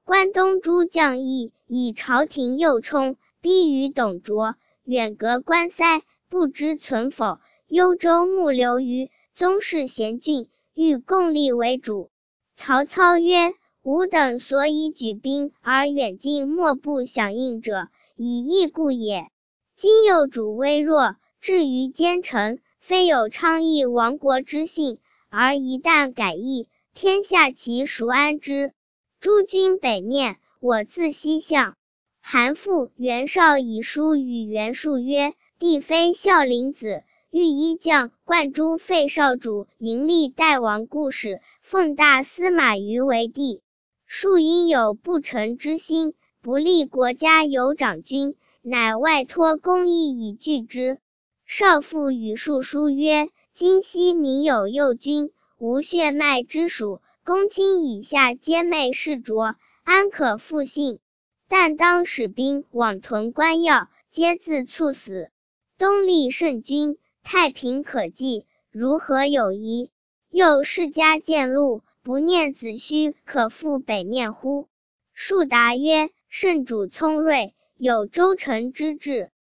关东诸将议，以朝廷右冲，逼于董卓，远隔关塞，不知存否。幽州牧刘虞，宗室贤俊，欲共立为主。曹操曰：吾等所以举兵而远近莫不响应者，以义故也。今右主微弱，至于奸臣，非有昌邑亡国之幸，而一旦改易，天下其孰安之？诸军北面，我自西向。韩馥、袁绍以书与袁术曰：帝非孝陵子，欲依将灌诸废少主迎历代王故事，奉大司马于为帝。术因有不臣之心，不立国家有长君，乃外托公义以拒之。少傅与术书曰：今昔民有右君，无血脉之属，公卿以下皆昧是浊，安可复信？但当使兵往屯关要，皆自猝死。东立圣君，太平可济，如何有疑？又世家见禄，不念子虚，可复北面乎？术答曰：圣主聪睿，有周臣之志，